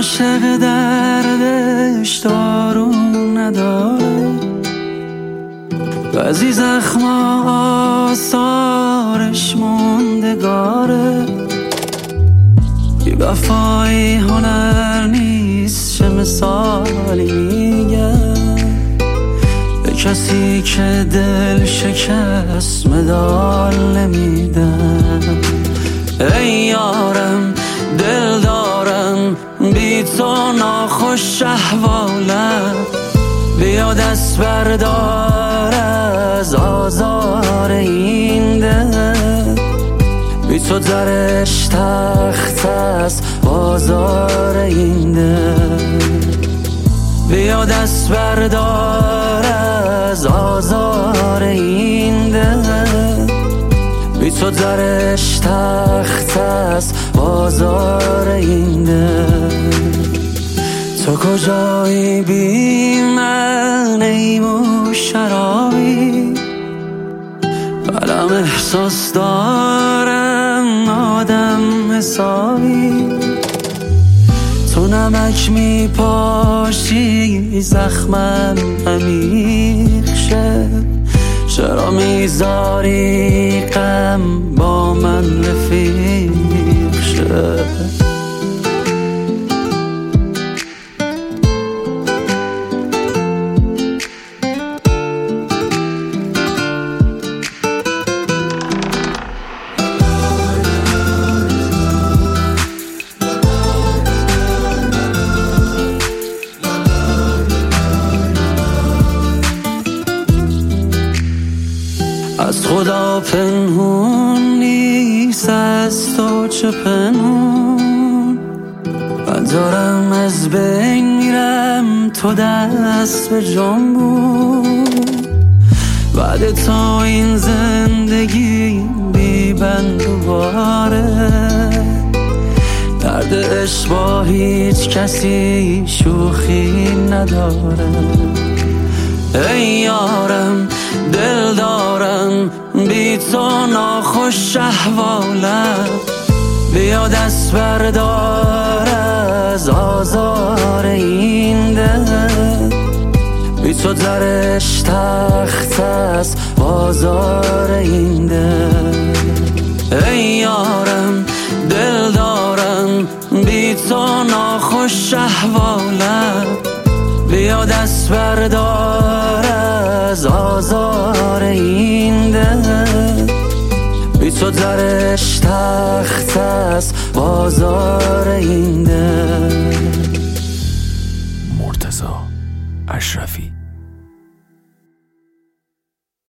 عاشق دردش دارون نداره، بعضی زخما آثارش موندگاره. بی وفایی هنر نیست، چه مثالی میگم به کسی که دل شکست مدال نمیدم. ای یارم دل دارم بی تو ناخوش احوالم، بیا دست بردار از آزار این دل. بی تو درش تخت است بازار این دل. بیا دست بردار از آزار این دل. بی تو درش تخت است بازار این دل. تو کجایی بی من ای مو شرابی، قلم احساس دارم آدم حسابی. تو نمک می پاشی زخمم عمیق شه، چرا میذاری غم با من رفیق شه؟ از خدا پنهون نیست، از تو چه پنهون. من دارم از بین میرم، تو دست به جنبون. بعد تو این زندگی بی بند و باره، درد عشق با هیچ کسی شوخی نداره. ای یارم دل دارم بی تو ناخوش احوالم، بیا دست بردار از آزار این دل. بی تو درش تخت است بازار این دل. ای یارم دل دارم بی تو ناخوش احوالم، بیا دست بردار از آزار این دل. بی تو درش تخت است بازار این دل. مرتضی اشرفی.